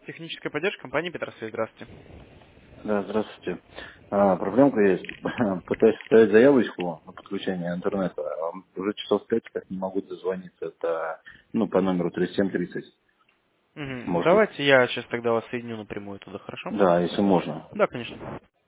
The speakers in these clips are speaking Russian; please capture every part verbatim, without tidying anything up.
Техническая поддержка компании Петросвет. Здравствуйте. Да, здравствуйте. А, проблемка есть. Пытаюсь оставить заявочку на подключение интернета, а уже часов пять как не могу дозвониться. Это, ну, по номеру тридцать семь тридцать. Мгм. Может быть. Давайте я сейчас тогда вас соединю напрямую туда, хорошо? Да, если можно. Да, конечно.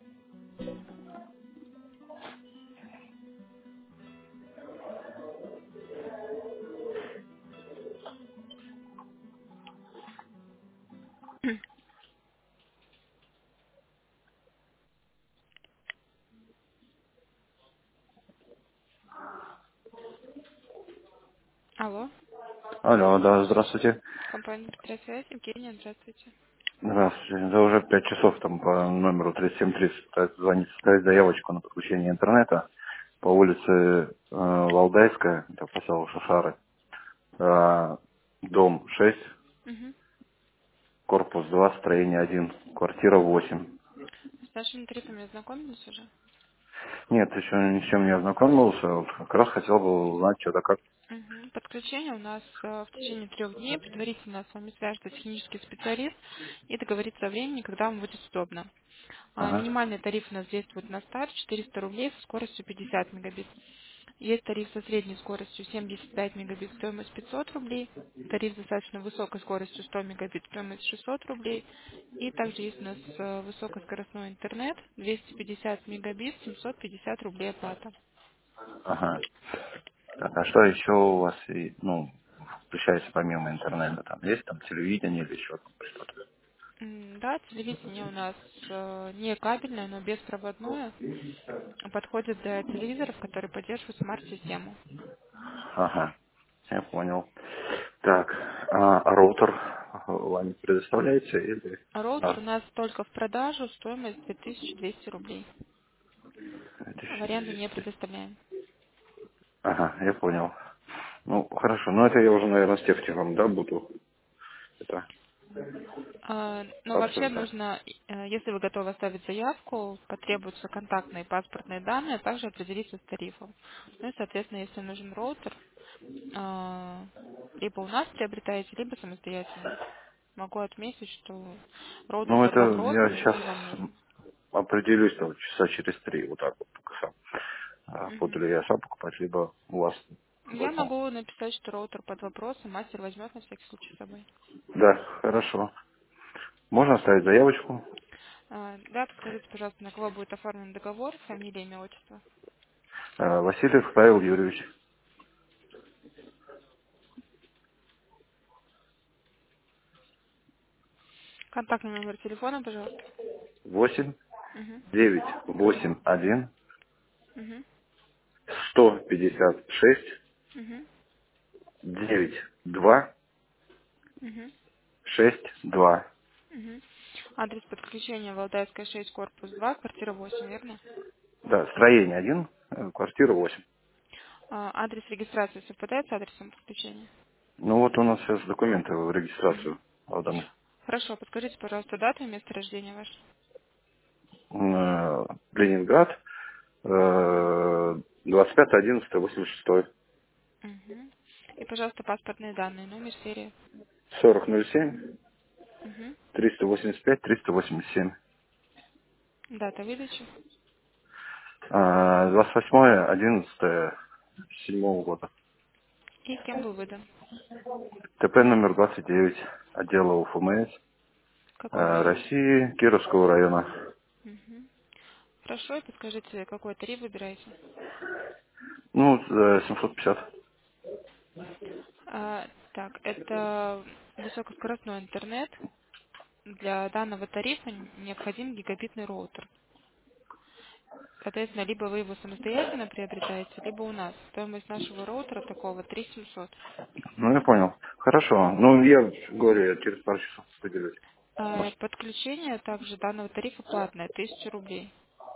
Алло, Алло, да, здравствуйте. компания Петросвязь, Евгения, здравствуйте. Здравствуйте. Да, уже пять часов там по номеру тридцать семь тридцать пытаюсь звонить, оставить заявочку на подключение интернета по улице э, Валдайская, это поселок Шушары, э, дом шесть, Угу. корпус два, строение один, квартира восемь. С нашими тарифами ознакомились уже? Нет, еще ни с чем не ознакомился. Вот как раз хотел бы узнать, что да как. Угу. Подключение у нас э, в течение трех дней. Предварительно с вами свяжется технический специалист и договорится о времени, когда вам будет удобно. А, Ага, минимальный тариф у нас действует на старт четыреста рублей со скоростью пятьдесят мегабит. Есть тариф со средней скоростью семьдесят пять мегабит, стоимость пятьсот рублей. Тариф с достаточно высокой скоростью сто мегабит, стоимость шестьсот рублей. И также есть у нас э, высокоскоростной интернет двести пятьдесят мегабит, семьсот пятьдесят рублей оплата. ага. Так, а что еще у вас, и, ну, включается помимо интернета? Там есть там телевидение или еще там что-то? М, Да, телевидение у нас э, не кабельное, но беспроводное. Подходит для телевизоров, которые поддерживают смарт-систему. Ага, я понял. Так, а, а роутер вами предоставляется или... А роутер А, у нас только в продажу, стоимость две тысячи двести рублей. В аренду не две тысячи двести. предоставляем. Ага, я понял. Ну, хорошо, ну это я уже, наверное, с Тефтевым, да, буду это А, Но вообще обсуждать. нужно, э, если вы готовы оставить заявку, потребуются контактные и паспортные данные, а также определиться с тарифом. Ну и, соответственно, если нужен роутер, а, либо у нас приобретаете, либо самостоятельно. Могу отметить, что роутер Ну, под это я вопросом, сейчас если вам нужен. определюсь там часа через три, вот так вот только сам. А, Буду Мгм. ли я сам покупать, либо у вас Я возьму. могу написать, что роутер под вопросом, мастер возьмет на всякий случай с собой. Да, хорошо. Можно оставить заявочку? А, Да, подскажите, пожалуйста, на кого будет оформлен договор, фамилия, имя, отчество. Э, Васильев Павел Юрьевич. Контактный номер телефона, пожалуйста. восемь Угу. девять восемь один Угу. сто пятьдесят шесть Угу. девять два Угу. шесть два. Угу. Адрес подключения Валдайская шесть, корпус два, квартира восемь, верно? Да, строение один, э, квартира восемь. А, адрес регистрации совпадает с адресом подключения? Ну вот у нас сейчас документы в Угу. регистрацию поданы. Хорошо, подскажите, пожалуйста, дату и место рождения ваше. Э, Ленинград, э, двадцать пятое одиннадцатое восемьдесят шесть. Угу. И, пожалуйста, паспортные данные, номер, серия. сорок ноль семь Угу. триста восемьдесят пять триста восемьдесят семь. Дата выдачи. А, двадцать восьмое одиннадцатое седьмого года. И кем был выдан. ТП номер двадцать девять отдела УФМС Какой э, район? России Кировского района. Угу. Хорошо, и подскажите, какой тариф выбираете? Ну, э, семьсот пятьдесят. А, так, это высокоскоростной интернет. Для данного тарифа необходим гигабитный роутер. Соответственно, либо вы его самостоятельно приобретаете, либо у нас. Стоимость нашего роутера такого три семьсот. Ну, я понял. Хорошо. Ну, я говорю, я через пару часов поделюсь. А, Может, подключение также данного тарифа платное, тысяча рублей.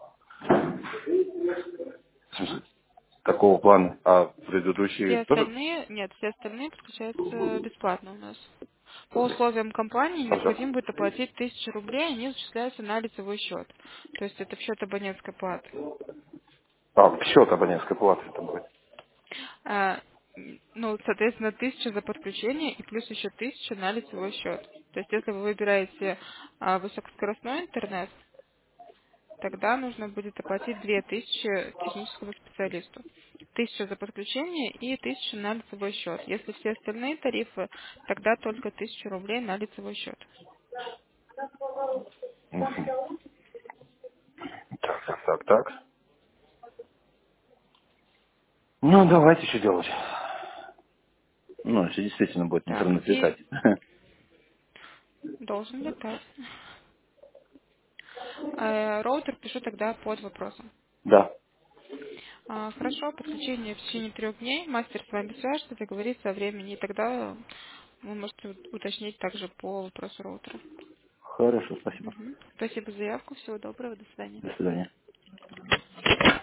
такого плана, а Все предыдущие тоже? остальные, нет, все остальные подключаются бесплатно у нас. По условиям компании Ага. необходимо будет оплатить тысячу рублей, они зачисляются на лицевой счет. То есть это в счет абонентской платы. А, счет абонентской платы это будет. А, м, ну, соответственно, тысяча за подключение и плюс еще тысяча на лицевой счет. То есть, если вы выбираете а, высокоскоростной интернет, тогда нужно будет оплатить две тысячи техническому специалисту. Тысяча за подключение и тысяча на лицевой счет. Если все остальные тарифы, тогда только тысячу рублей на лицевой счет. Мгм. Так, так, так, так. Ну, давайте что делать. Ну, если действительно будет Так, интернет и летать. должен летать. Э, Роутер пишу тогда под вопросом. Да. А, Хорошо, подключение в течение трех дней. Мастер с вами свяжется, договорится о времени, и тогда вы можете у- уточнить также по вопросу роутера. Хорошо, спасибо. Мгм. Спасибо за заявку. Всего доброго. До свидания. До свидания.